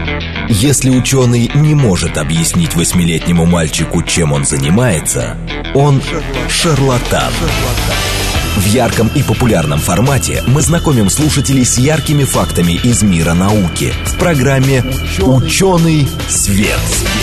Если ученый не может объяснить 8-летнему мальчику, чем он занимается, он шарлатан. В ярком и популярном формате мы знакомим слушателей с яркими фактами из мира науки в программе «Ученый свет».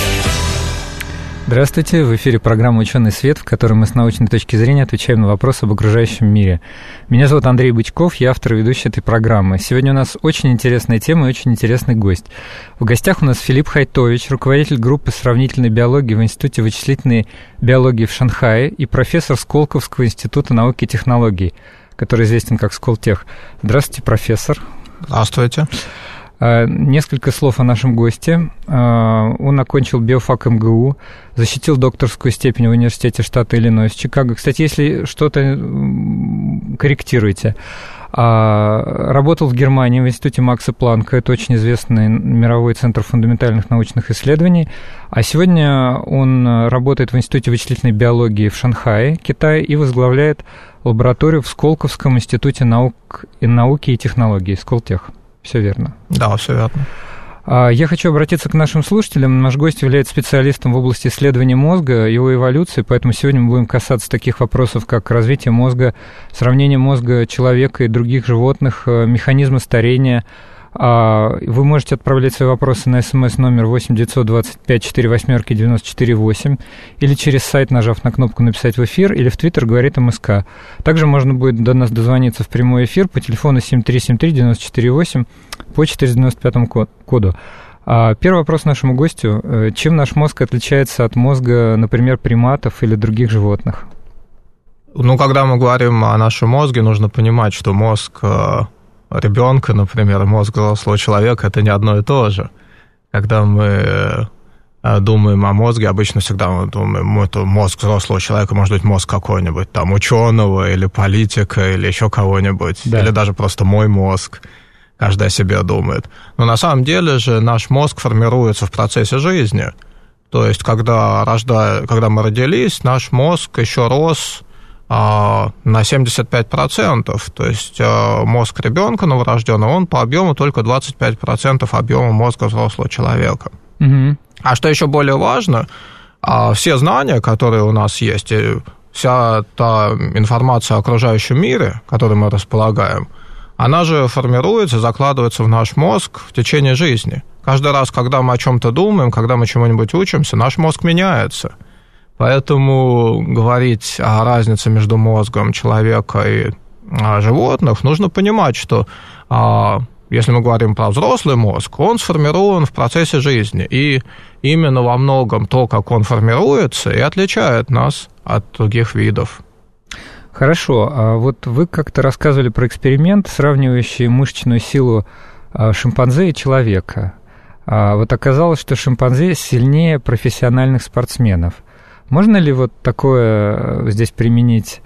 Здравствуйте, в эфире программа «Ученый свет», в которой мы с научной точки зрения отвечаем на вопросы об окружающем мире. Меня зовут Андрей Бычков, я автор и ведущий этой программы. Сегодня у нас очень интересная тема и очень интересный гость. В гостях у нас Филипп Хайтович, руководитель группы сравнительной биологии в Институте вычислительной биологии в Шанхае и профессор Сколковского института науки и технологий, который известен как Сколтех. Здравствуйте, профессор. Здравствуйте. Несколько слов о нашем госте. Он окончил биофак МГУ, защитил докторскую степень в университете штата Иллинойс, Чикаго. Кстати, если что-то корректируйте. Работал в Германии в институте Макса Планка, это очень известный мировой центр фундаментальных научных исследований. А сегодня он работает в Институте вычислительной биологии в Шанхае, Китае, и возглавляет лабораторию в Сколковском институте науки и технологий, Сколтех. Все верно? Да, все верно. Я хочу обратиться к нашим слушателям. Наш гость является специалистом в области исследования мозга, его эволюции, поэтому сегодня мы будем касаться таких вопросов, как развитие мозга, сравнение мозга человека и других животных, механизмы старения. Вы можете отправлять свои вопросы на СМС номер 8 925 48 94 8 или через сайт, нажав на кнопку «Написать в эфир», или в Твиттер «Говорит МСК». Также можно будет до нас дозвониться в прямой эфир по телефону 7373 94 8 по 495 коду. Первый вопрос нашему гостю. Чем наш мозг отличается от мозга, например, приматов или других животных? Когда мы говорим о нашем мозге, нужно понимать, что мозг ребенка, например, и мозг взрослого человека – это не одно и то же. Когда мы думаем о мозге, обычно всегда мы думаем, это мозг взрослого человека, может быть, мозг какой-нибудь там ученого или политика, или еще кого-нибудь, да. Или даже просто мой мозг. Каждый о себе думает. Но на самом деле же наш мозг формируется в процессе жизни. То есть, когда мы родились, наш мозг еще рос на 75%, то есть мозг ребенка новорожденного, он по объему только 25% объема мозга взрослого человека. Угу. А что еще более важно, все знания, которые у нас есть, и вся та информация о окружающем мире, которой мы располагаем, она же формируется, закладывается в наш мозг в течение жизни. Каждый раз, когда мы о чем-то думаем, когда мы чему-нибудь учимся, наш мозг меняется. Поэтому говорить о разнице между мозгом человека и животных, нужно понимать, что если мы говорим про взрослый мозг, он сформирован в процессе жизни. И именно во многом то, как он формируется, и отличает нас от других видов. Хорошо. А вот вы как-то рассказывали про эксперимент, сравнивающий мышечную силу шимпанзе и человека. Вот оказалось, что шимпанзе сильнее профессиональных спортсменов. Можно ли вот такое здесь применить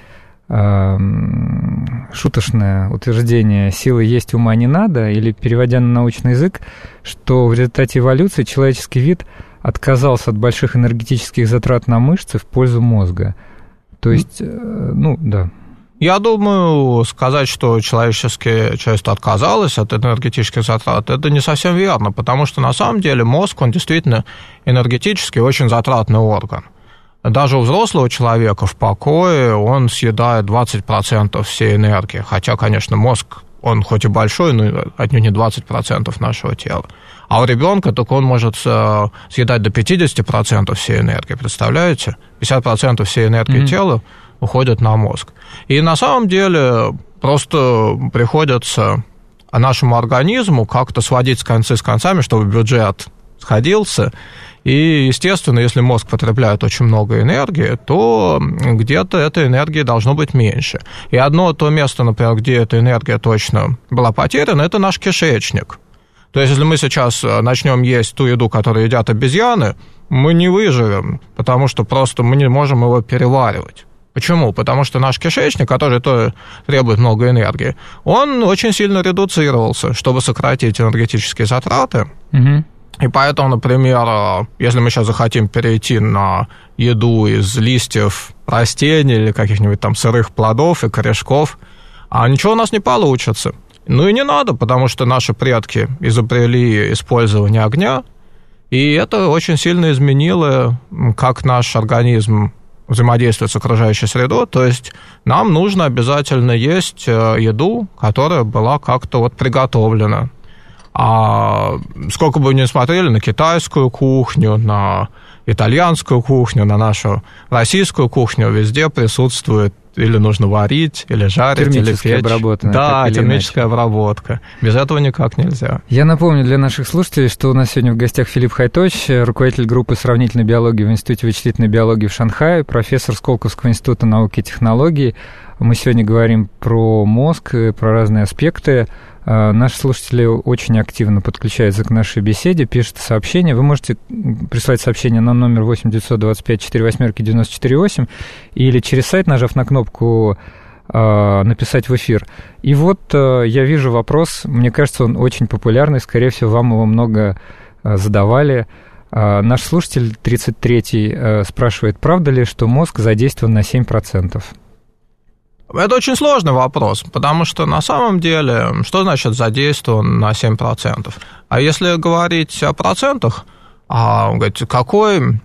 шуточное утверждение «силы есть, ума не надо», или, переводя на научный язык, что в результате эволюции человеческий вид отказался от больших энергетических затрат на мышцы в пользу мозга? То есть, да. Я думаю, сказать, что человечество отказалось от энергетических затрат, это не совсем верно, потому что на самом деле мозг, он действительно энергетически очень затратный орган. Даже у взрослого человека в покое он съедает 20% всей энергии, хотя, конечно, мозг, он хоть и большой, но отнюдь не 20% нашего тела. А у ребенка только он может съедать до 50% всей энергии, представляете? 50% всей энергии тела уходит на мозг. И на самом деле просто приходится нашему организму как-то сводить концы с концами, чтобы бюджет сходился. И, естественно, если мозг потребляет очень много энергии, то где-то этой энергии должно быть меньше. И одно то место, например, где эта энергия точно была потеряна, это наш кишечник. То есть, если мы сейчас начнем есть ту еду, которую едят обезьяны, мы не выживем, потому что просто мы не можем его переваривать. Почему? Потому что наш кишечник, который тоже требует много энергии, он очень сильно редуцировался, чтобы сократить энергетические затраты. Угу. И поэтому, например, если мы сейчас захотим перейти на еду из листьев растений или каких-нибудь там сырых плодов и корешков, ничего у нас не получится. Ну и не надо, потому что наши предки изобрели использование огня, и это очень сильно изменило, как наш организм взаимодействует с окружающей средой. То есть нам нужно обязательно есть еду, которая была как-то вот приготовлена. А сколько бы ни смотрели на китайскую кухню, на итальянскую кухню, на нашу российскую кухню, везде присутствует или нужно варить, или жарить, или печь. Да, термическая обработка. Без этого никак нельзя. Я напомню для наших слушателей, что у нас сегодня в гостях Филипп Хайтович, руководитель группы сравнительной биологии в Институте вычислительной биологии в Шанхае, профессор Сколковского института науки и технологий. Мы сегодня говорим про мозг, про разные аспекты. Наши слушатели очень активно подключаются к нашей беседе, пишут сообщения. Вы можете прислать сообщение на номер 8-925-48-94-8 или через сайт, нажав на кнопку «Написать в эфир». И вот я вижу вопрос, мне кажется, он очень популярный, скорее всего, вам его много задавали. Наш слушатель 33-й спрашивает, правда ли, что мозг задействован на 7%? Это очень сложный вопрос, потому что на самом деле, что значит задействован на 7%? А если говорить о процентах, какой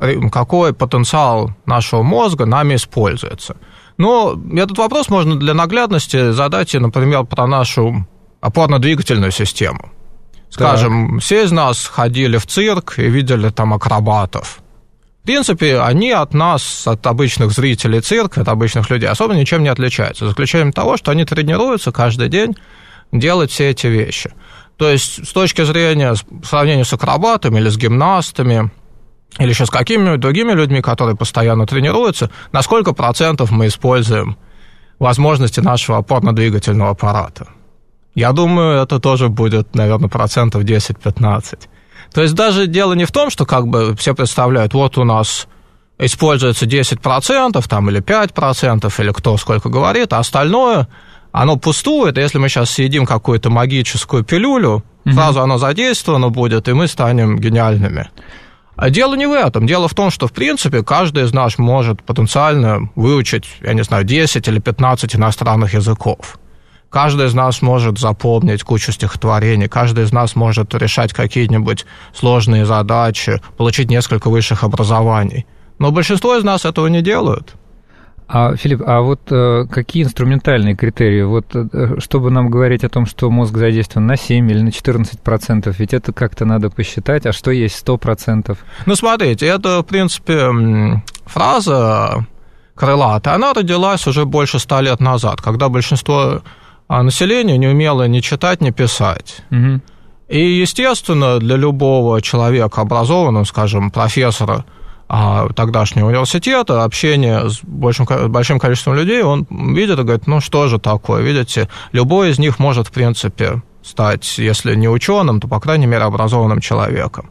потенциал нашего мозга нами используется? Ну, этот вопрос можно для наглядности задать, например, про нашу опорно-двигательную систему. Скажем, все из нас ходили в цирк и видели там акробатов. В принципе, они от нас, от обычных зрителей цирка, от обычных людей, особо ничем не отличаются, за исключением того, что они тренируются каждый день делать все эти вещи. То есть, с точки зрения сравнения с акробатами или с гимнастами, или еще с какими-нибудь другими людьми, которые постоянно тренируются, на сколько процентов мы используем возможности нашего опорно-двигательного аппарата? Я думаю, это тоже будет, наверное, 10-15%. То есть даже дело не в том, что как бы все представляют, вот у нас используется 10% там, или 5%, или кто сколько говорит, а остальное, оно пустует, и если мы сейчас съедим какую-то магическую пилюлю, сразу оно задействовано будет, и мы станем гениальными. А дело не в этом. Дело в том, что, в принципе, каждый из нас может потенциально выучить, 10 или 15 иностранных языков. Каждый из нас может запомнить кучу стихотворений, каждый из нас может решать какие-нибудь сложные задачи, получить несколько высших образований. Но большинство из нас этого не делают. Филипп, а вот какие инструментальные критерии? Вот чтобы нам говорить о том, что мозг задействован на 7 или на 14%, ведь это как-то надо посчитать, а что есть 100%? Ну, смотрите, это, в принципе, фраза крылатая, она родилась уже больше 100 лет назад, когда большинство население не умело ни читать, ни писать. Угу. И, естественно, для любого человека образованного, скажем, профессора тогдашнего университета, общение с большим количеством людей, он видит и говорит, ну что же такое, видите, любой из них может, в принципе, стать, если не ученым, то, по крайней мере, образованным человеком.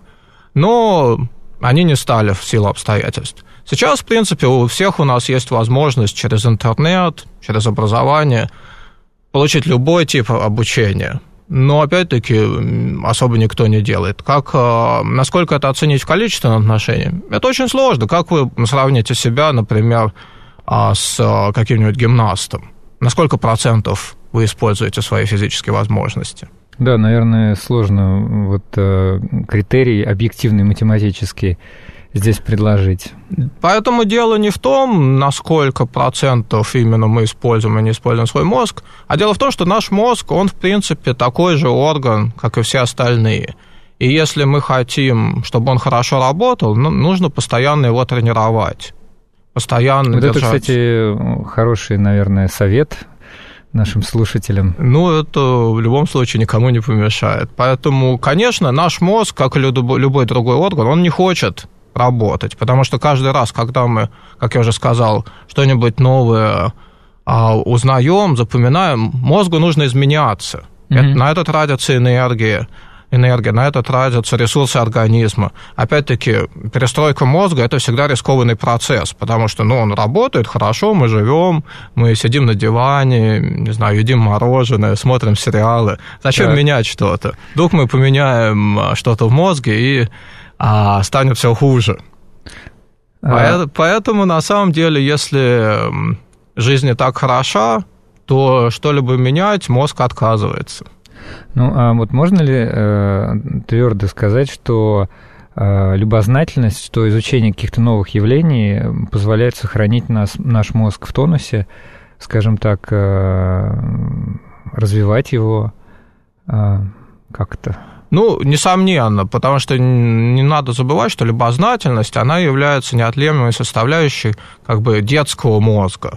Но они не стали в силу обстоятельств. Сейчас, в принципе, у всех у нас есть возможность через интернет, через образование получить любой тип обучения, но, опять-таки, особо никто не делает. Насколько это оценить в количественном отношении? Это очень сложно. Как вы сравните себя, например, с каким-нибудь гимнастом? На сколько процентов вы используете свои физические возможности? Да, наверное, сложно критерий объективный, математический здесь предложить. Поэтому дело не в том, на сколько процентов именно мы используем и не используем свой мозг, а дело в том, что наш мозг, он, в принципе, такой же орган, как и все остальные. И если мы хотим, чтобы он хорошо работал, нужно постоянно его тренировать. Постоянно держать. Это, кстати, хороший, наверное, совет нашим слушателям. Это в любом случае никому не помешает. Поэтому, конечно, наш мозг, как и любой другой орган, он не хочет работать, потому что каждый раз, когда мы, как я уже сказал, что-нибудь новое узнаем, запоминаем, мозгу нужно изменяться. На это тратится энергия, на это тратятся ресурсы организма. Опять-таки, перестройка мозга – это всегда рискованный процесс, потому что он работает хорошо, мы живем, мы сидим на диване, не знаю, едим мороженое, смотрим сериалы. Зачем менять что-то? Вдруг мы поменяем что-то в мозге, и станет все хуже. Поэтому, на самом деле, если жизнь не так хороша, то что-либо менять мозг отказывается. Ну, а вот можно ли твердо сказать, что любознательность, что изучение каких-то новых явлений позволяет сохранить наш мозг в тонусе, скажем так, развивать его как-то? Ну, несомненно, потому что не надо забывать, что любознательность, она является неотъемлемой составляющей как бы детского мозга.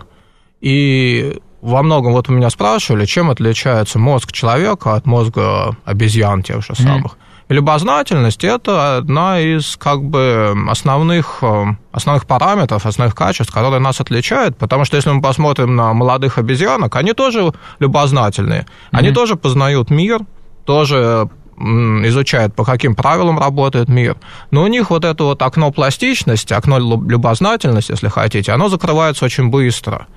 И во многом вот меня спрашивали, чем отличается мозг человека от мозга обезьян тех же самых. И любознательность – это одна из как бы основных параметров, основных качеств, которые нас отличают, потому что если мы посмотрим на молодых обезьянок, они тоже любознательные, они тоже познают мир, тоже изучают, по каким правилам работает мир, но у них вот это вот окно пластичности, окно любознательности, если хотите, оно закрывается очень быстро.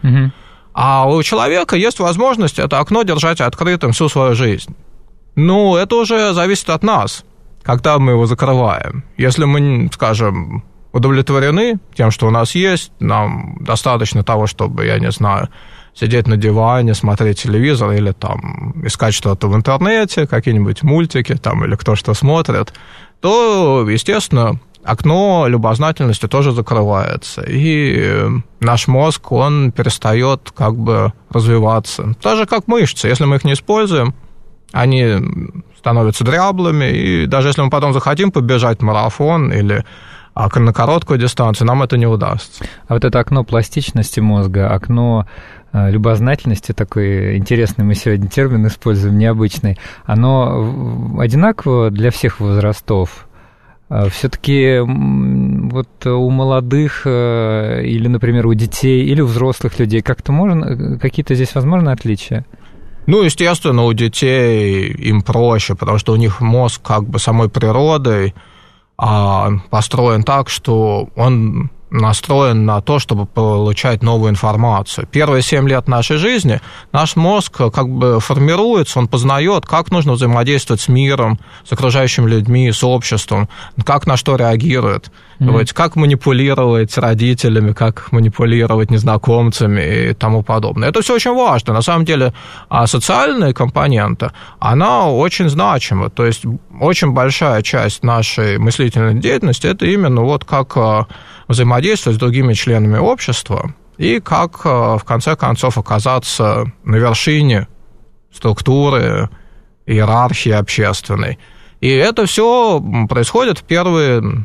А у человека есть возможность это окно держать открытым всю свою жизнь. Ну, это уже зависит от нас, когда мы его закрываем. Если мы, скажем, удовлетворены тем, что у нас есть, нам достаточно того, чтобы, я не знаю, сидеть на диване, смотреть телевизор или там искать что-то в интернете, какие-нибудь мультики там или кто что смотрит, то, естественно, окно любознательности тоже закрывается, и наш мозг, он перестает как бы развиваться. Так же, как мышцы, если мы их не используем, они становятся дряблыми, и даже если мы потом захотим побежать марафон или на короткую дистанцию, нам это не удастся. А вот это окно пластичности мозга, окно любознательности, такой интересный мы сегодня термин используем, необычный, оно одинаково для всех возрастов? Все-таки вот у молодых или, например, у детей или у взрослых людей как-то можно, какие-то здесь возможны отличия? Ну, естественно, у детей им проще, потому что у них мозг как бы самой природой построен так, что он настроен на то, чтобы получать новую информацию. Первые 7 лет нашей жизни наш мозг как бы формируется, он познает, как нужно взаимодействовать с миром, с окружающими людьми, с обществом, как на что реагирует, как манипулировать родителями, как манипулировать незнакомцами и тому подобное. Это все очень важно. На самом деле социальная компонента, она очень значима. То есть очень большая часть нашей мыслительной деятельности – это именно вот как взаимодействовать с другими членами общества и как, в конце концов, оказаться на вершине структуры, иерархии общественной. И это все происходит в первые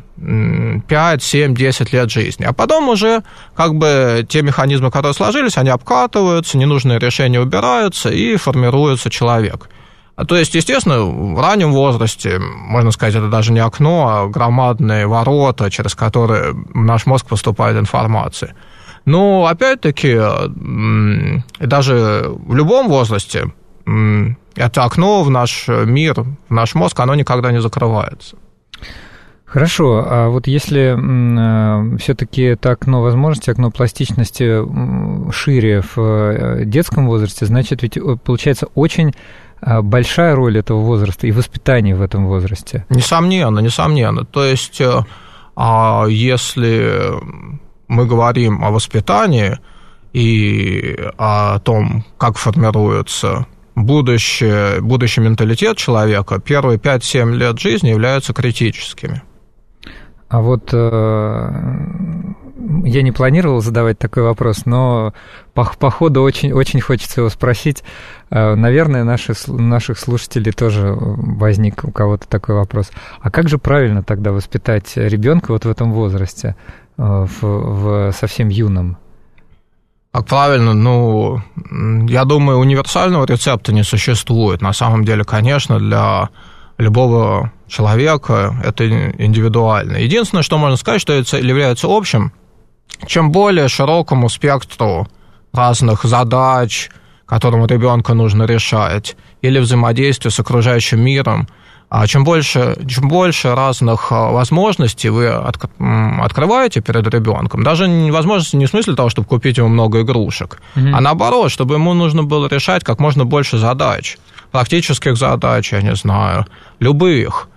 5, 7, 10 лет жизни. А потом уже как бы те механизмы, которые сложились, они обкатываются, ненужные решения убираются, и формируется человек. То есть, естественно, в раннем возрасте, можно сказать, это даже не окно, а громадные ворота, через которые в наш мозг поступает информация. Но, опять-таки, даже в любом возрасте это окно в наш мир, в наш мозг, оно никогда не закрывается. Хорошо, а вот если все-таки это окно возможности, окно пластичности шире в детском возрасте, значит, ведь получается очень большая роль этого возраста и воспитания в этом возрасте. Несомненно. То есть, если мы говорим о воспитании и о том, как формируется будущий менталитет человека, первые 5-7 лет жизни являются критическими. А вот я не планировал задавать такой вопрос, но по ходу очень хочется его спросить. Наверное, наших слушателей тоже возник у кого-то такой вопрос. А как же правильно тогда воспитать ребенка вот в этом возрасте, в совсем юном? Как правильно? Я думаю, универсального рецепта не существует. На самом деле, конечно, для любого человека это индивидуально. Единственное, что можно сказать, что это является общим, чем более широкому спектру разных задач, которым ребенку нужно решать, или взаимодействие с окружающим миром, чем больше разных возможностей вы открываете перед ребенком, даже возможности не в смысле того, чтобы купить ему много игрушек, а наоборот, чтобы ему нужно было решать как можно больше задач, практических задач, я не знаю, любых.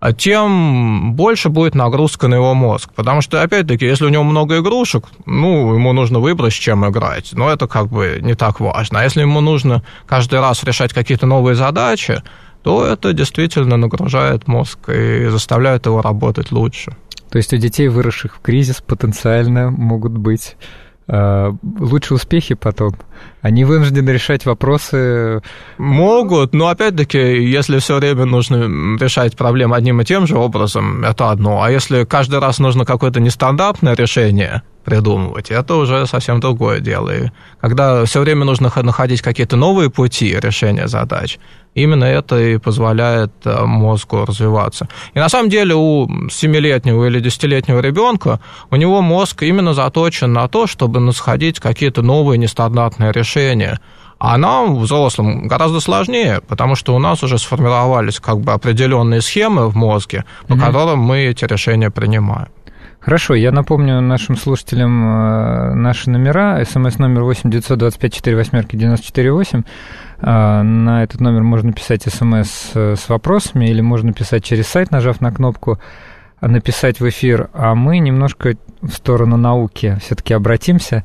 тем больше будет нагрузка на его мозг. Потому что, опять-таки, если у него много игрушек, ему нужно выбрать, с чем играть. Но это как бы не так важно. А если ему нужно каждый раз решать какие-то новые задачи, то это действительно нагружает мозг и заставляет его работать лучше. То есть у детей, выросших в кризис, потенциально могут быть лучшие успехи потом? Они вынуждены решать вопросы... Могут, но опять-таки, если все время нужно решать проблемы одним и тем же образом, это одно. А если каждый раз нужно какое-то нестандартное решение придумывать, это уже совсем другое дело. И когда все время нужно находить какие-то новые пути решения задач, именно это и позволяет мозгу развиваться. И на самом деле у 7-летнего или 10-летнего ребенка у него мозг именно заточен на то, чтобы находить какие-то новые нестандартные решения. А нам, взрослым, гораздо сложнее, потому что у нас уже сформировались как бы определенные схемы в мозге, по которым мы эти решения принимаем. Хорошо, я напомню нашим слушателям наши номера. СМС-номер 8 925 48 94 8. На этот номер можно писать СМС с вопросами или можно писать через сайт, нажав на кнопку «Написать в эфир». А мы немножко в сторону науки все-таки обратимся.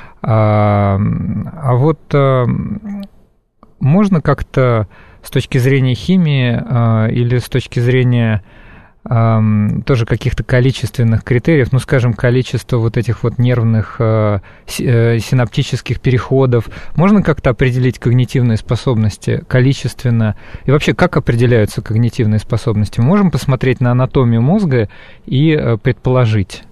А вот можно как-то с точки зрения химии или с точки зрения тоже каких-то количественных критериев, скажем, количество вот этих вот нервных синаптических переходов, можно как-то определить когнитивные способности количественно? И вообще, как определяются когнитивные способности? Мы можем посмотреть на анатомию мозга и предположить?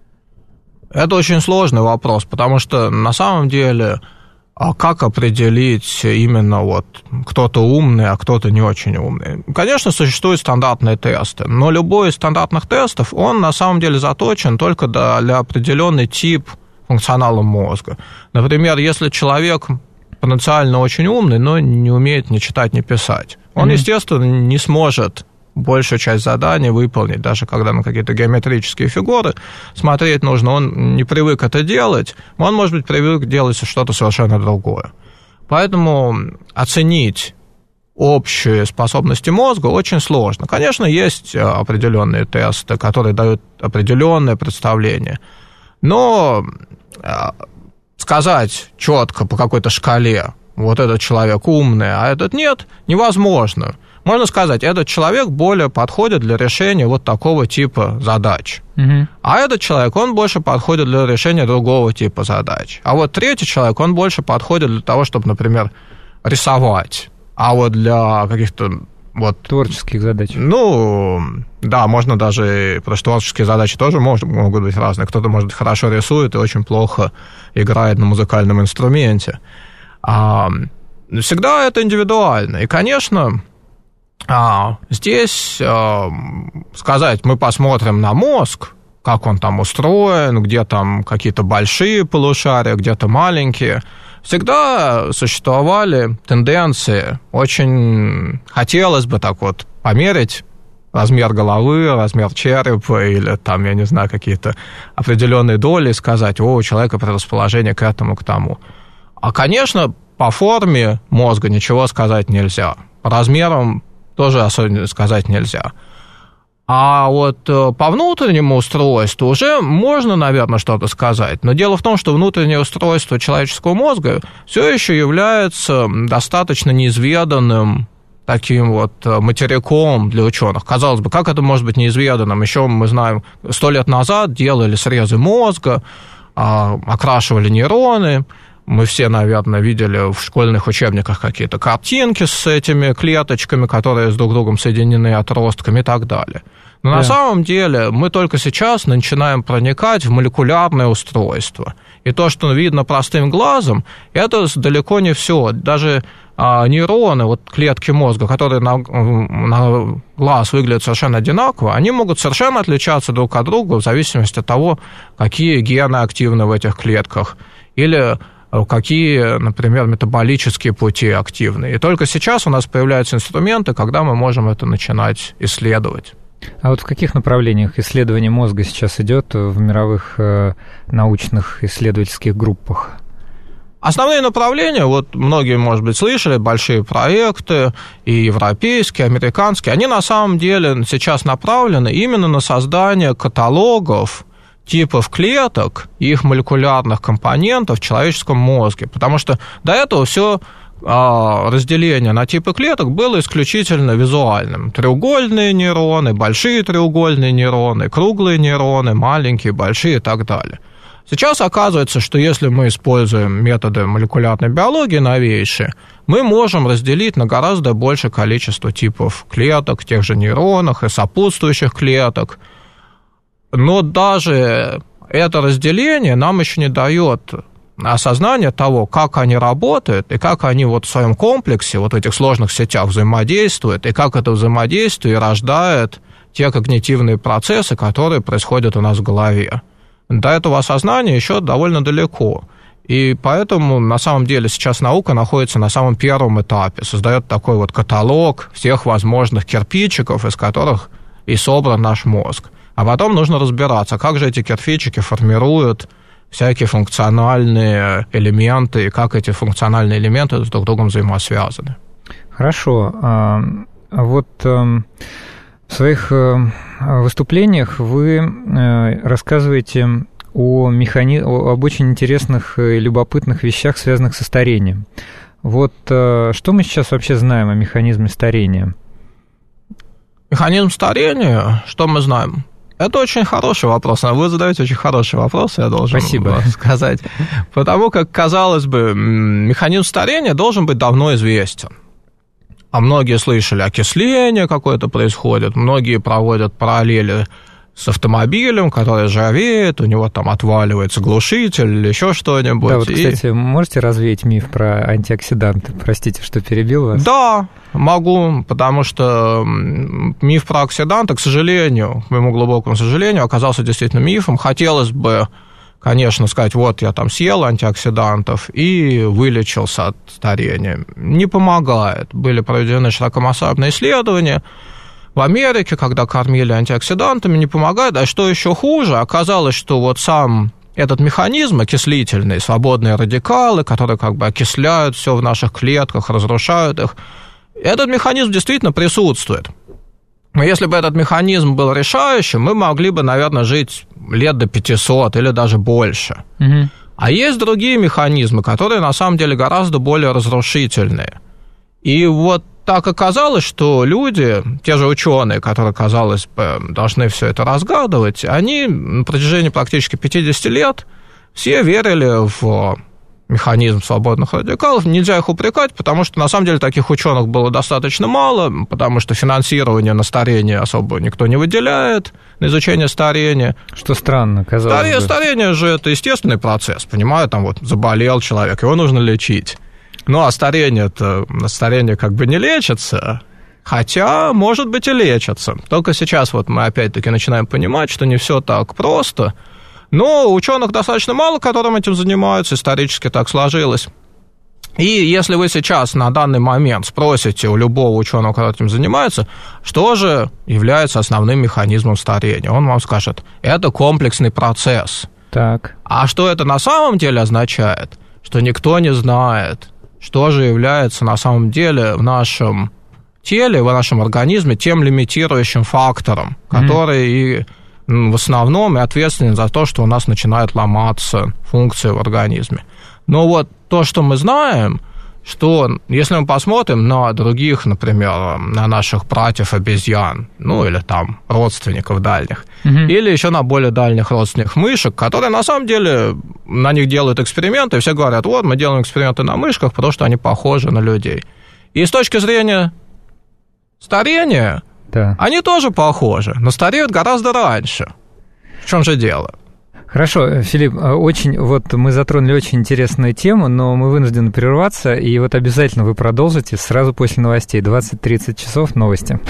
Это очень сложный вопрос, потому что на самом деле... А как определить именно вот кто-то умный, а кто-то не очень умный? Конечно, существуют стандартные тесты, но любой из стандартных тестов, он на самом деле заточен только для определенный тип функционала мозга. Например, если человек потенциально очень умный, но не умеет ни читать, ни писать, он, естественно, не сможет большую часть заданий выполнить, даже когда на какие-то геометрические фигуры смотреть нужно, он не привык это делать, он, может быть, привык делать что-то совершенно другое. Поэтому оценить общие способности мозга очень сложно. Конечно, есть определенные тесты, которые дают определенное представление, но сказать четко по какой-то шкале, вот этот человек умный, а этот нет, невозможно. Можно сказать, этот человек более подходит для решения вот такого типа задач. А этот человек, он больше подходит для решения другого типа задач. А вот третий человек, он больше подходит для того, чтобы, например, рисовать. А вот для каких-то вот... творческих задач. Да, можно даже... Потому что творческие задачи тоже могут быть разные. Кто-то, может быть, хорошо рисует и очень плохо играет на музыкальном инструменте. Всегда это индивидуально. И, конечно... Здесь сказать, мы посмотрим на мозг, как он там устроен, где там какие-то большие полушария, где-то маленькие. Всегда существовали тенденции. Очень хотелось бы так вот померить размер головы, размер черепа или там, я не знаю, какие-то определенные доли, сказать, у человека предрасположение к этому, к тому. А, конечно, по форме мозга ничего сказать нельзя. По размерам тоже особенно сказать нельзя. А вот по внутреннему устройству уже можно, наверное, что-то сказать. Но дело в том, что внутреннее устройство человеческого мозга все еще является достаточно неизведанным таким вот материаком для ученых. Казалось бы, как это может быть неизведанным? Еще мы знаем, 100 лет назад делали срезы мозга, окрашивали нейроны. Мы все, наверное, видели в школьных учебниках какие-то картинки с этими клеточками, которые с друг другом соединены отростками и так далее. Но на самом деле мы только сейчас начинаем проникать в молекулярное устройство. И то, что видно простым глазом, это далеко не все. Даже нейроны, вот клетки мозга, которые на глаз выглядят совершенно одинаково, они могут совершенно отличаться друг от друга в зависимости от того, какие гены активны в этих клетках, или какие, например, метаболические пути активны. И только сейчас у нас появляются инструменты, когда мы можем это начинать исследовать. А вот в каких направлениях исследование мозга сейчас идет в мировых научных исследовательских группах? Основные направления, вот многие, может быть, слышали, большие проекты, и европейские, и американские, они на самом деле сейчас направлены именно на создание каталогов типов клеток и их молекулярных компонентов в человеческом мозге, потому что до этого все разделение на типы клеток было исключительно визуальным. Треугольные нейроны, большие треугольные нейроны, круглые нейроны, маленькие, большие и так далее. Сейчас оказывается, что если мы используем методы молекулярной биологии новейшие, мы можем разделить на гораздо большее количество типов клеток, тех же нейронах и сопутствующих клеток. Но даже это разделение нам еще не дает осознание того, как они работают, и как они вот в своем комплексе, вот в этих сложных сетях взаимодействуют, и как это взаимодействие рождает те когнитивные процессы, которые происходят у нас в голове. До этого осознания еще довольно далеко. И поэтому, на самом деле, сейчас наука находится на самом первом этапе, создает такой вот каталог всех возможных кирпичиков, из которых и собран наш мозг. А потом нужно разбираться, как же эти кирпичики формируют всякие функциональные элементы, и как эти функциональные элементы друг с другом взаимосвязаны. Хорошо. Вот в своих выступлениях вы рассказываете об очень интересных и любопытных вещах, связанных со старением. Вот что мы сейчас вообще знаем о механизме старения? Механизм старения, что мы знаем? Это очень хороший вопрос. Вы задаете очень хороший вопрос, я должен сказать. Потому как, казалось бы, механизм старения должен быть давно известен. А многие слышали, окисление какое-то происходит, многие проводят параллели с автомобилем, который ржавеет, у него там отваливается глушитель или еще что-нибудь. Да, вот, кстати, можете развеять миф про антиоксиданты? Простите, что перебил вас. Да, могу, потому что миф про оксиданты, к сожалению, к моему глубокому сожалению, оказался действительно мифом. Хотелось бы, конечно, сказать, вот я там съел антиоксидантов и вылечился от старения. Не помогает. Были проведены широкомасштабные исследования в Америке, когда кормили антиоксидантами, не помогает. А что еще хуже, оказалось, что вот сам этот механизм окислительный, свободные радикалы, которые как бы окисляют все в наших клетках, разрушают их, этот механизм действительно присутствует. Но если бы этот механизм был решающим, мы могли бы, наверное, жить лет до 500 или даже больше. Угу. А есть другие механизмы, которые на самом деле гораздо более разрушительные. И вот так оказалось, что люди, те же ученые, которые, казалось бы, должны все это разгадывать, они на протяжении практически 50 лет все верили в механизм свободных радикалов. Нельзя их упрекать, потому что, на самом деле, таких ученых было достаточно мало, потому что финансирование на старение особо никто не выделяет, на изучение старения. Что странно, казалось бы. Старение же это естественный процесс, понимаю, там вот заболел человек, его нужно лечить. Ну, а старение как бы не лечится, хотя, может быть, и лечится. Только сейчас вот мы опять-таки начинаем понимать, что не все так просто. Но ученых достаточно мало, которым этим занимаются, исторически так сложилось. И если вы сейчас на данный момент спросите у любого ученого, который этим занимается, что же является основным механизмом старения, он вам скажет, это комплексный процесс. Так. А что это на самом деле означает? Что никто не знает, что же является на самом деле в нашем теле, в нашем организме тем лимитирующим фактором, который и в основном и ответственен за то, что у нас начинают ломаться функции в организме. Но вот то, что мы знаем, что если мы посмотрим на других, например, на наших братьев-обезьян, ну или там родственников дальних, или еще на более дальних родственников мышек, которые на самом деле на них делают эксперименты, и все говорят, вот мы делаем эксперименты на мышках, потому что они похожи на людей. И с точки зрения старения, да, они тоже похожи, но стареют гораздо раньше. В чем же дело? Хорошо, Филипп, вот мы затронули очень интересную тему, но мы вынуждены прерваться, и вот обязательно вы продолжите сразу после новостей. 20:30 часов новости.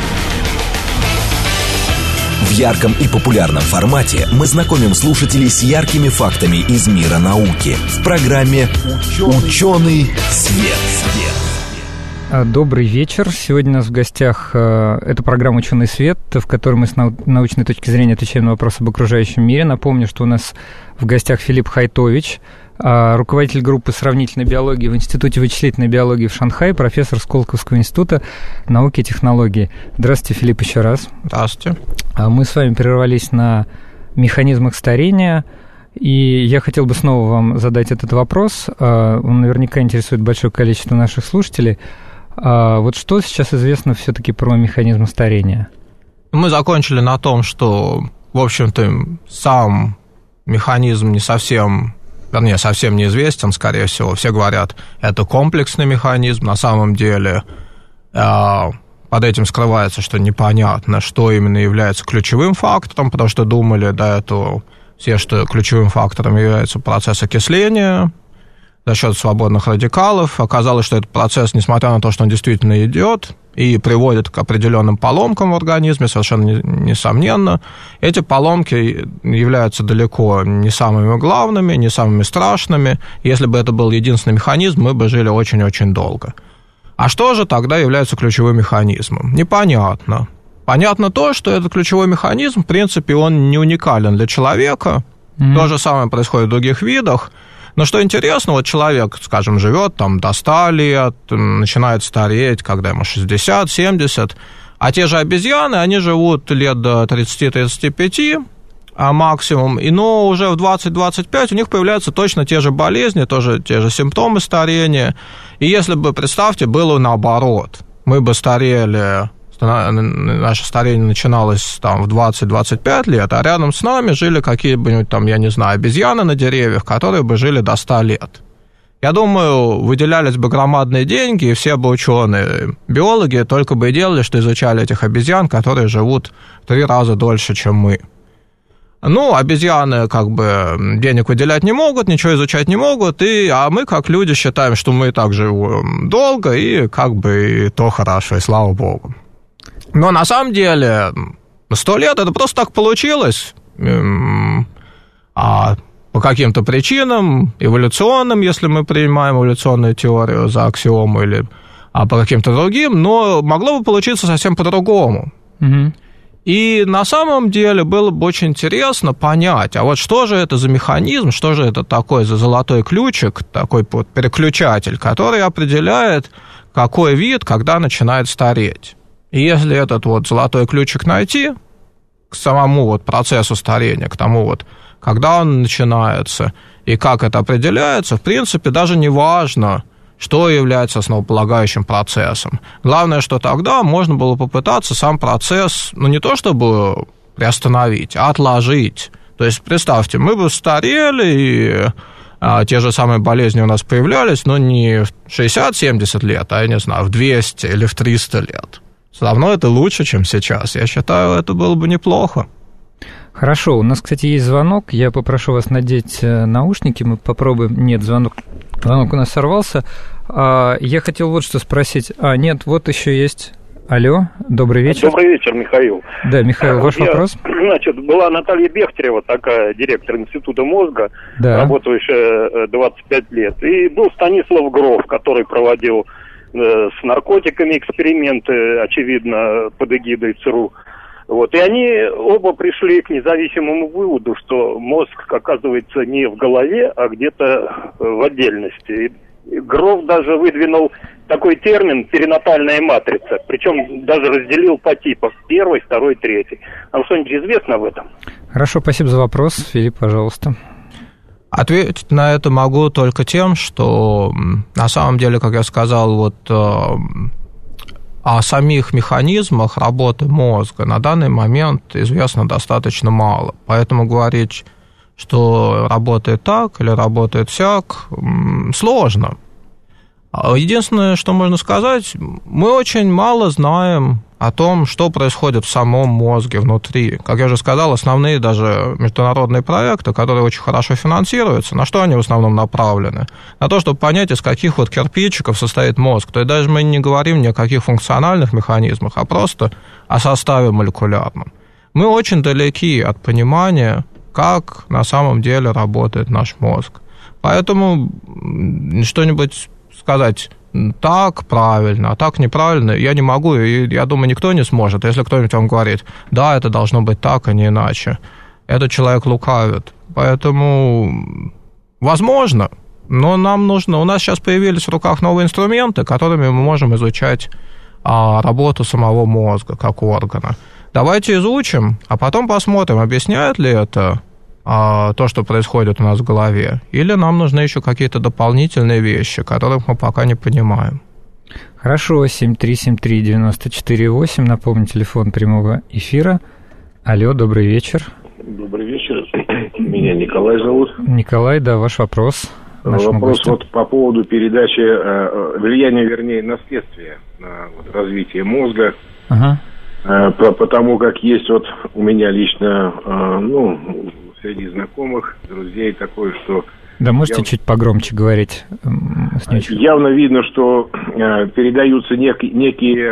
В ярком и популярном формате мы знакомим слушателей с яркими фактами из мира науки в программе «Ученый свет». Добрый вечер. Сегодня у нас в гостях эта программа «Ученый свет», в которой мы с научной точки зрения отвечаем на вопросы об окружающем мире. Напомню, что у нас в гостях Филипп Хайтович, руководитель группы сравнительной биологии в Институте вычислительной биологии в Шанхае, профессор Сколковского института науки и технологий. Здравствуйте, Филипп, еще раз. Здравствуйте. Мы с вами прервались на механизмах старения, и я хотел бы снова вам задать этот вопрос. Он наверняка интересует большое количество наших слушателей. Вот что сейчас известно все-таки про механизмы старения? Мы закончили на том, что, в общем-то, сам механизм не совсем, вернее, совсем неизвестен, скорее всего. Все говорят, это комплексный механизм. На самом деле под этим скрывается, что непонятно, что именно является ключевым фактором, потому что думали до этого все, что ключевым фактором является процесс окисления за счет свободных радикалов. Оказалось, что этот процесс, несмотря на то, что он действительно идет и приводит к определенным поломкам в организме, совершенно несомненно, эти поломки являются далеко не самыми главными, не самыми страшными. Если бы это был единственный механизм, мы бы жили очень-очень долго. А что же тогда является ключевым механизмом? Непонятно. Понятно то, что этот ключевой механизм, в принципе, он не уникален для человека. То же самое происходит в других видах. Но что интересно, вот человек, скажем, живет там до 100 лет, начинает стареть, когда ему 60-70, а те же обезьяны, они живут лет до 30-35 максимум, но уже в 20-25 у них появляются точно те же болезни, тоже те же симптомы старения. И если бы, представьте, было наоборот, мы бы старели, наше старение начиналось там в 20-25 лет, а рядом с нами жили какие-нибудь там, я не знаю, обезьяны на деревьях, которые бы жили до 100 лет. Я думаю, выделялись бы громадные деньги, и все бы ученые, биологи только бы и делали, что изучали этих обезьян, которые живут в 3 раза дольше, чем мы. Ну, обезьяны как бы денег выделять не могут, ничего изучать не могут, а мы, как люди, считаем, что мы и так живем долго, и как бы и то хорошо, и слава богу. Но на самом деле 100 лет это просто так получилось, а по каким-то причинам, эволюционным, если мы принимаем эволюционную теорию за аксиому, или по каким-то другим, но могло бы получиться совсем по-другому. Mm-hmm. И на самом деле было бы очень интересно понять, а вот что же это за механизм, что же это такой за золотой ключик, такой вот переключатель, который определяет, какой вид, когда начинает стареть. И если этот вот золотой ключик найти к самому вот процессу старения, к тому вот, когда он начинается и как это определяется, в принципе, даже не важно, что является основополагающим процессом. Главное, что тогда можно было попытаться сам процесс, ну, не то чтобы приостановить, а отложить. То есть, представьте, мы бы старели, и те же самые болезни у нас появлялись, но не в 60-70 лет, а, я не знаю, в 200 или в 300 лет. Все равно это лучше, чем сейчас. Я считаю, это было бы неплохо. Хорошо. У нас, кстати, есть звонок. Я попрошу вас надеть наушники. Мы попробуем... Нет, звонок у нас сорвался. Я хотел вот что спросить. Нет, вот еще есть... Алло, добрый вечер. Добрый вечер, Михаил. Да, Михаил, ваш вопрос? Значит, была Наталья Бехтерева, такая директор Института мозга, да, работающая 25 лет. И был Станислав Гров, который проводил с наркотиками эксперименты, очевидно, под эгидой ЦРУ. Вот. И они оба пришли к независимому выводу, что мозг оказывается не в голове, а где-то в отдельности. И Гров даже выдвинул такой термин «перинатальная матрица», причем даже разделил по типам: 1, 2, 3. Вам что-нибудь известно об этом? Хорошо, спасибо за вопрос. Филипп, пожалуйста. Ответить на это могу только тем, что на самом деле, как я сказал, вот о самих механизмах работы мозга на данный момент известно достаточно мало. Поэтому говорить, что работает так или работает сяк, сложно. Единственное, что можно сказать, мы очень мало знаем о том, что происходит в самом мозге внутри. Как я уже сказал, основные даже международные проекты, которые очень хорошо финансируются, на что они в основном направлены? На то, чтобы понять, из каких вот кирпичиков состоит мозг. То есть даже мы не говорим ни о каких функциональных механизмах, а просто о составе молекулярном. Мы очень далеки от понимания, как на самом деле работает наш мозг. Поэтому что-нибудь сказать так правильно, а так неправильно, я не могу, и я думаю, никто не сможет. Если кто-нибудь вам говорит, да, это должно быть так, а не иначе, этот человек лукавит. Поэтому, возможно, но нам нужно... У нас сейчас появились в руках новые инструменты, которыми мы можем изучать работу самого мозга как органа. Давайте изучим, а потом посмотрим, объясняет ли это то, что происходит у нас в голове, или нам нужны еще какие-то дополнительные вещи, которых мы пока не понимаем. Хорошо, 7373948, напомню, телефон прямого эфира. Алло, добрый вечер. Добрый вечер, меня Николай зовут. Николай, да, ваш вопрос. Вопрос вот по поводу передачи влияния, вернее, наследствия на развитие мозга. Ага. Потому как есть вот у меня лично, среди знакомых, друзей такое, что... Да, можете чуть погромче говорить? Явно видно, что передаются некие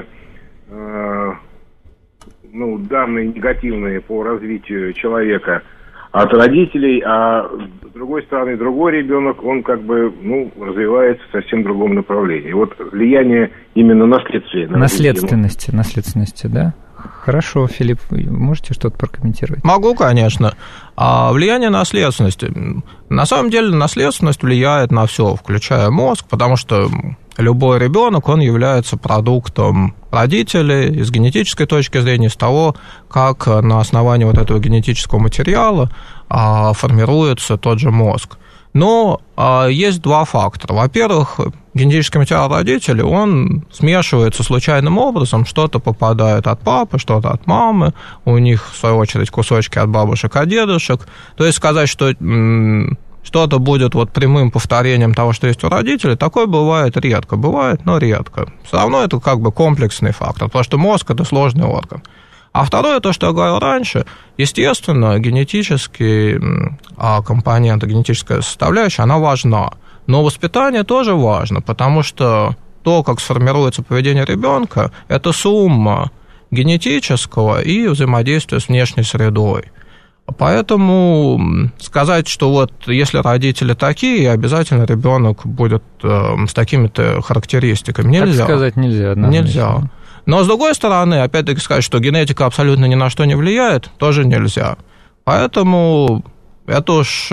данные негативные по развитию человека от родителей, а с другой стороны, другой ребенок, он как бы, развивается в совсем другом направлении. Вот влияние именно наследствия. Наследственности, да? Хорошо, Филипп, вы можете что-то прокомментировать? Могу, конечно. Влияние наследственности. На самом деле наследственность влияет на все, включая мозг, потому что любой ребенок, он является продуктом родителей из генетической точки зрения, из того, как на основании вот этого генетического материала формируется тот же мозг. Но есть два фактора. Во-первых, генетический материал родителей, он смешивается случайным образом, что-то попадает от папы, что-то от мамы, у них, в свою очередь, кусочки от бабушек, от дедушек. То есть сказать, что что-то будет вот прямым повторением того, что есть у родителей, такое бывает редко. Бывает, но редко. Все равно это как бы комплексный фактор, потому что мозг – это сложный орган. А второе, то, что я говорил раньше, естественно, генетический компонент, генетическая составляющая, она важна. Но воспитание тоже важно, потому что то, как сформируется поведение ребенка, это сумма генетического и взаимодействия с внешней средой. Поэтому сказать, что вот если родители такие, обязательно ребенок будет с такими-то характеристиками, нельзя. Так сказать нельзя. Нельзя. Но, с другой стороны, опять-таки сказать, что генетика абсолютно ни на что не влияет, тоже нельзя. Поэтому это уж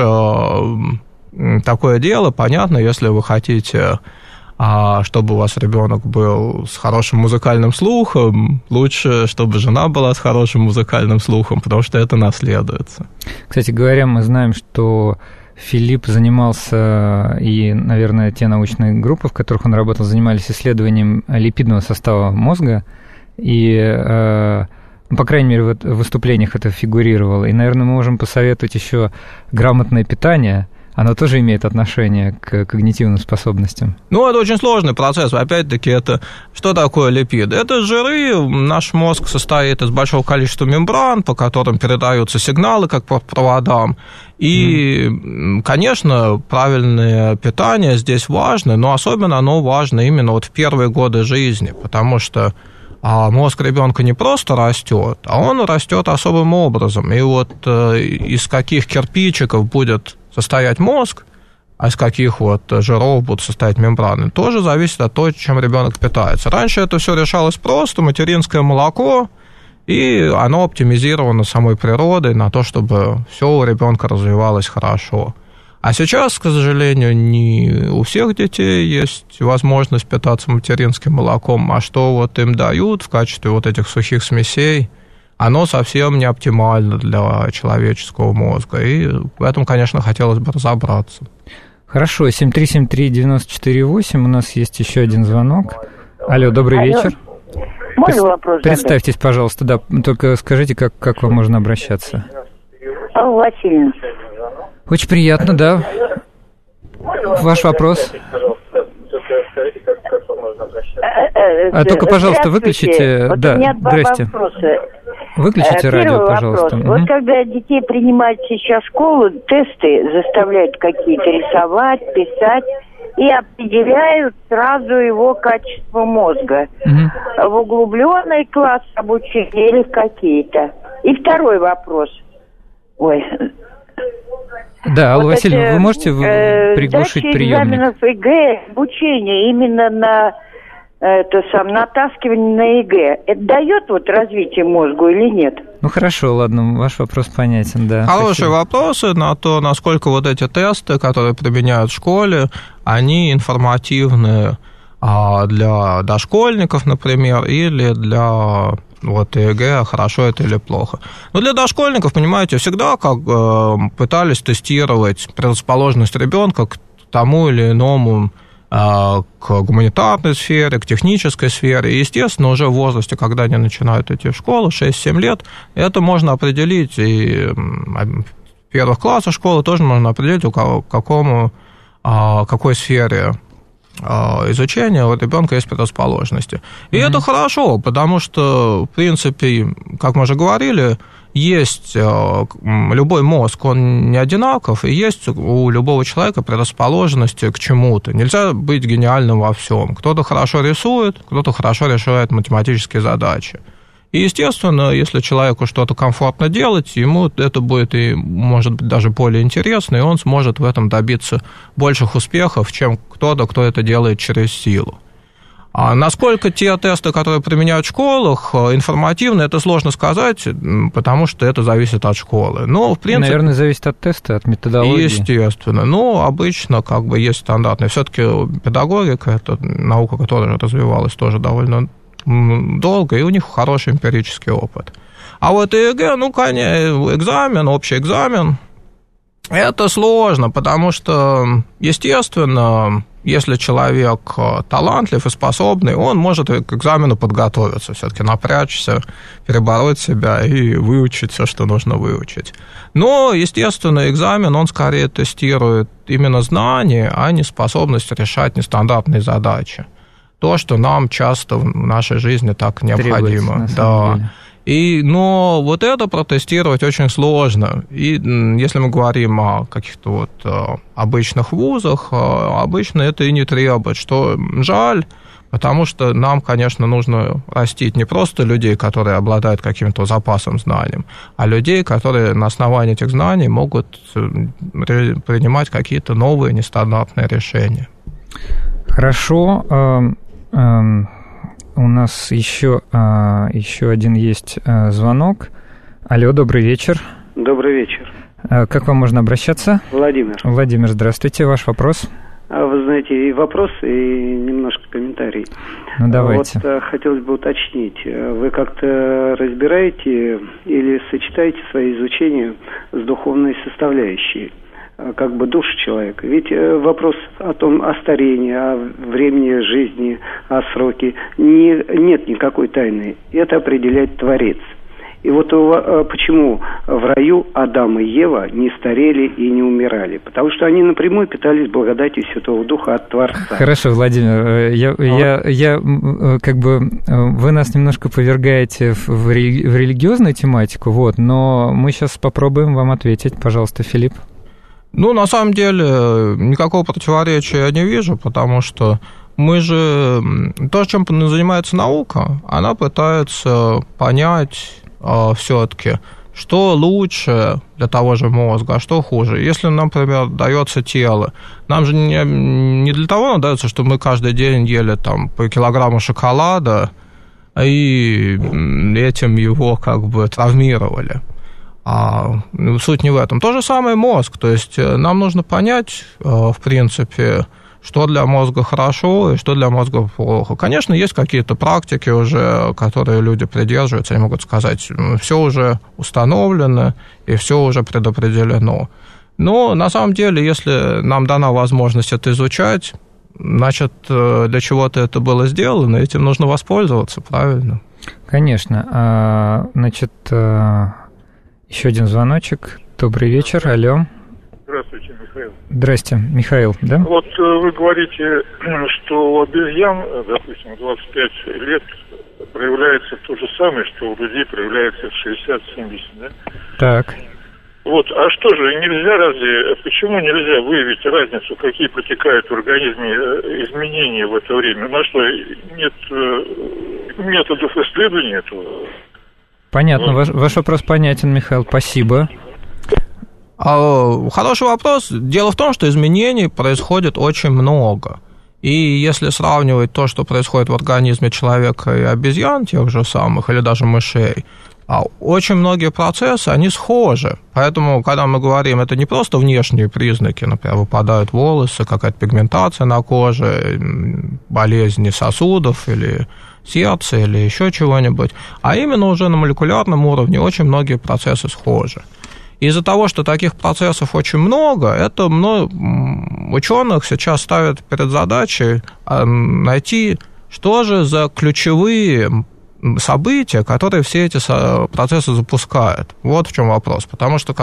такое дело, понятно, если вы хотите, чтобы у вас ребенок был с хорошим музыкальным слухом, лучше, чтобы жена была с хорошим музыкальным слухом, потому что это наследуется. Кстати говоря, мы знаем, что Филипп занимался, и, наверное, те научные группы, в которых он работал, занимались исследованием липидного состава мозга, и, по крайней мере, в выступлениях это фигурировало. И, наверное, мы можем посоветовать еще грамотное питание. Оно тоже имеет отношение к когнитивным способностям? Это очень сложный процесс. Опять-таки, это что такое липиды? Это жиры. Наш мозг состоит из большого количества мембран, по которым передаются сигналы, как по проводам. И, конечно, правильное питание здесь важно, но особенно оно важно именно вот в первые годы жизни, потому что мозг ребенка не просто растет, а он растет особым образом. И вот из каких кирпичиков будет состоять мозг, а из каких вот жиров будут состоять мембраны, тоже зависит от того, чем ребенок питается. Раньше это все решалось просто, материнское молоко, и оно оптимизировано самой природой на то, чтобы все у ребенка развивалось хорошо. А сейчас, к сожалению, не у всех детей есть возможность питаться материнским молоком, а что вот им дают в качестве вот этих сухих смесей, оно совсем не оптимально для человеческого мозга. И в этом, конечно, хотелось бы разобраться. Хорошо, 7373948, у нас есть еще один звонок. Алло, добрый вечер. Можно вопрос? Представьтесь, пожалуйста, да, только скажите, как вам можно обращаться. Алла Васильевна. Очень приятно, да. Ваш вопрос. Только, пожалуйста, выключите. Вот да, у меня здрасте. Вопроса. Выключите радио, пожалуйста. Вопрос. Вот когда детей принимают сейчас в школу, тесты заставляют какие-то рисовать, писать, и определяют сразу его качество мозга. В углубленный класс обучения или какие-то. И второй вопрос. Да, Алла Васильевна, вы можете приглушить приемник? Экзаменов ЕГЭ, обучение именно на натаскивание на ЕГЭ, это дает вот развитие мозгу или нет? Ну хорошо, ладно, ваш вопрос понятен, да. Хорошие вопросы на то, насколько вот эти тесты, которые применяют в школе, они информативны для дошкольников, например, или для вот ЕГЭ, хорошо это или плохо. Но для дошкольников, понимаете, всегда как пытались тестировать предрасположенность ребенка к тому или иному, к гуманитарной сфере, к технической сфере. И, естественно, уже в возрасте, когда они начинают идти в школу, 6-7 лет, это можно определить, и в первых классах школы тоже можно определить, какой сфере изучения у ребенка есть предрасположенности. И это хорошо, потому что, в принципе, как мы уже говорили, есть любой мозг, он не одинаков, и есть у любого человека предрасположенности к чему-то. Нельзя быть гениальным во всем. Кто-то хорошо рисует, кто-то хорошо решает математические задачи. И, естественно, если человеку что-то комфортно делать, ему это будет и, может быть, даже более интересно, и он сможет в этом добиться больших успехов, чем кто-то, кто это делает через силу. А насколько те тесты, которые применяют в школах, информативны, это сложно сказать, потому что это зависит от школы. Но, в принципе, наверное, зависит от теста, от методологии. Естественно. Но обычно как бы есть стандартные. Все-таки педагогика, это наука, которая развивалась тоже довольно долго, и у них хороший эмпирический опыт. А вот ЕГЭ, экзамен, общий экзамен, это сложно, потому что, естественно, если человек талантлив и способный, он может к экзамену подготовиться, все-таки напрячься, перебороть себя и выучить все, что нужно выучить. Но, естественно, экзамен, он скорее тестирует именно знания, а не способность решать нестандартные задачи. То, что нам часто в нашей жизни так необходимо. Да. Но вот это протестировать очень сложно. И если мы говорим о каких-то вот обычных вузах, обычно это и не требует, что жаль, потому что нам, конечно, нужно растить не просто людей, которые обладают каким-то запасом знаний, а людей, которые на основании этих знаний могут принимать какие-то новые нестандартные решения. Хорошо. У нас еще один есть звонок. Алло, добрый вечер. Добрый вечер. Как вам можно обращаться? Владимир. Владимир, здравствуйте. Ваш вопрос? Вы знаете, и вопрос, и немножко комментарий. Ну, давайте. Вот хотелось бы уточнить. Вы как-то разбираете или сочетаете свои изучения с духовной составляющей? Как бы душу человека. Ведь вопрос о старении, о времени жизни, о сроке, нет никакой тайны. Это определяет Творец. И вот почему в раю Адам и Ева не старели и не умирали? Потому что они напрямую питались благодатью Святого Духа от Творца. Хорошо, Владимир, вы нас немножко повергаете в религиозную тематику, но мы сейчас попробуем вам ответить. Пожалуйста, Филипп. На самом деле, никакого противоречия я не вижу, потому что мы же... То, чем занимается наука, она пытается понять все-таки, что лучше для того же мозга, а что хуже. Если, например, дается тело, нам же не для того дается, чтобы мы каждый день ели по килограмму шоколада и этим его травмировали. Суть не в этом. То же самое мозг. То есть нам нужно понять, в принципе, что для мозга хорошо и что для мозга плохо. Конечно, есть какие-то практики уже, которые люди придерживаются, они могут сказать, все уже установлено и все уже предопределено. Но на самом деле, если нам дана возможность это изучать, значит, для чего-то это было сделано, этим нужно воспользоваться, правильно? Конечно. Значит... Еще один звоночек. Добрый вечер. Алло. Здравствуйте, Михаил. Здрасте, Михаил, да? Вот вы говорите, что у обезьян, допустим, в 25 лет проявляется то же самое, что у людей проявляется в 60-70, да? Так. Вот, а что же, почему нельзя выявить разницу, какие протекают в организме изменения в это время? На что нет методов исследования этого? Понятно, ваш вопрос понятен, Михаил, спасибо. Хороший вопрос. Дело в том, что изменений происходит очень много. И если сравнивать то, что происходит в организме человека и обезьян, тех же самых, или даже мышей, очень многие процессы, они схожи. Поэтому, когда мы говорим, это не просто внешние признаки, например, выпадают волосы, какая-то пигментация на коже, болезни сосудов или сердца, или еще чего-нибудь, а именно уже на молекулярном уровне очень многие процессы схожи. Из-за того, что таких процессов очень много, это ученых сейчас ставят перед задачей найти, что же за ключевые события, которые все эти процессы запускают. Вот в чем вопрос. Потому что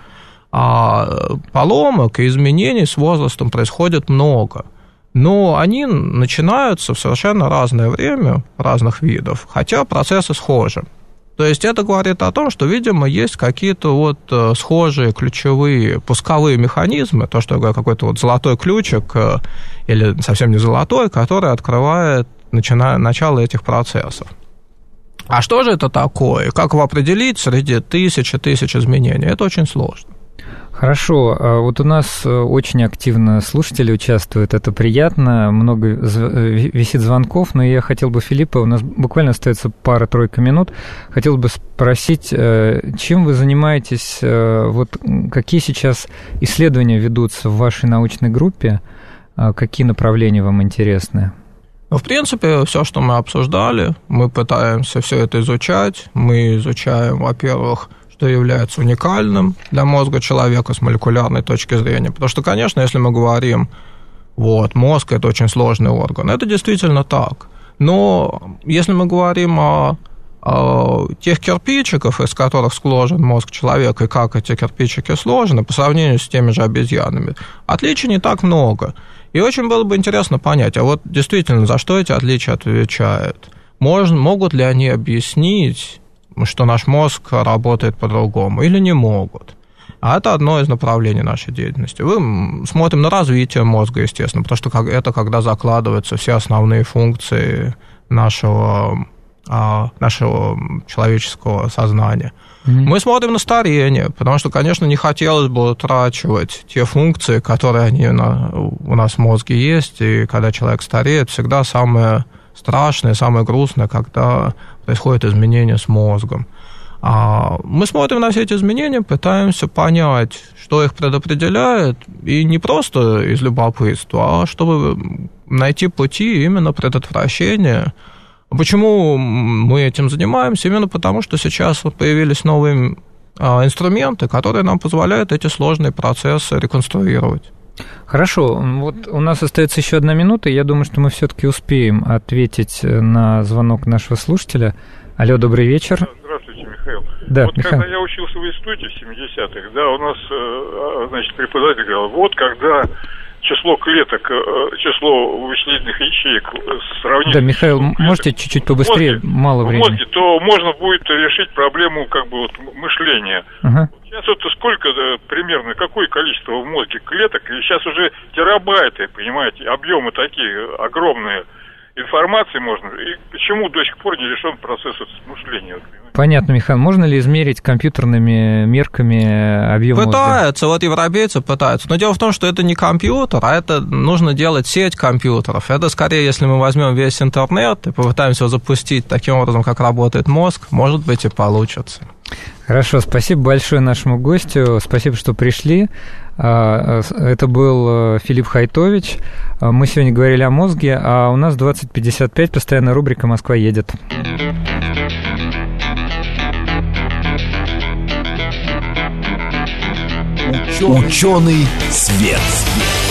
поломок и изменений с возрастом происходит много. Но они начинаются в совершенно разное время, разных видов, хотя процессы схожи. То есть это говорит о том, что, видимо, есть какие-то схожие ключевые пусковые механизмы, то, что я говорю, какой-то золотой ключик, или совсем не золотой, который открывает начало этих процессов. А что же это такое? Как его определить среди тысяч изменений? Это очень сложно. Хорошо. Вот у нас очень активно слушатели участвуют, это приятно, много висит звонков, но я хотел бы Филиппа, у нас буквально остается пара-тройка минут, хотел бы спросить, чем вы занимаетесь, какие сейчас исследования ведутся в вашей научной группе, какие направления вам интересны? В принципе, все, что мы обсуждали, мы пытаемся все это изучать. Мы изучаем, во-первых, что является уникальным для мозга человека с молекулярной точки зрения. Потому что, конечно, если мы говорим, мозг – это очень сложный орган, это действительно так. Но если мы говорим о тех кирпичиках, из которых сложен мозг человека, и как эти кирпичики сложены по сравнению с теми же обезьянами, отличий не так много. И очень было бы интересно понять, действительно, за что эти отличия отвечают? Могут ли они объяснить, что наш мозг работает по-другому, или не могут? А это одно из направлений нашей деятельности. Мы смотрим на развитие мозга, естественно, потому что это когда закладываются все основные функции нашего человеческого сознания. Мы смотрим на старение, потому что, конечно, не хотелось бы утрачивать те функции, которые у нас в мозге есть, и когда человек стареет, всегда самое страшное, самое грустное, когда происходит изменение с мозгом. Мы смотрим на все эти изменения, пытаемся понять, что их предопределяет, и не просто из любопытства, а чтобы найти пути именно предотвращения. Почему мы этим занимаемся? Именно потому, что сейчас появились новые инструменты, которые нам позволяют эти сложные процессы реконструировать. Хорошо, у нас остается еще 1 минута, и я думаю, что мы все-таки успеем ответить на звонок нашего слушателя. Алло, добрый вечер. Здравствуйте, Михаил. Да, Михаил. Когда я учился в институте в 70-х, у нас, преподаватель говорил, когда число клеток, число вычислительных ячеек сравнить... Да, Михаил, можете чуть-чуть побыстрее, мало времени. В мозге, то можно будет решить проблему мышления. Ага. Сейчас сколько примерно, какое количество в мозге клеток, и сейчас уже терабайты, понимаете, объемы такие огромные. Информации можно, и почему до сих пор не решен процесс мышления? Понятно, Михаил. Можно ли измерить компьютерными мерками объем мозга? Пытаются, европейцы пытаются. Но дело в том, что это не компьютер, а это нужно делать сеть компьютеров. Это скорее, если мы возьмем весь интернет и попытаемся его запустить таким образом, как работает мозг, может быть, и получится. Хорошо, спасибо большое нашему гостю, спасибо, что пришли. Это был Филипп Хайтович. Мы сегодня говорили о мозге, а у нас 20:55, постоянная рубрика «Москва едет». Ученый свет.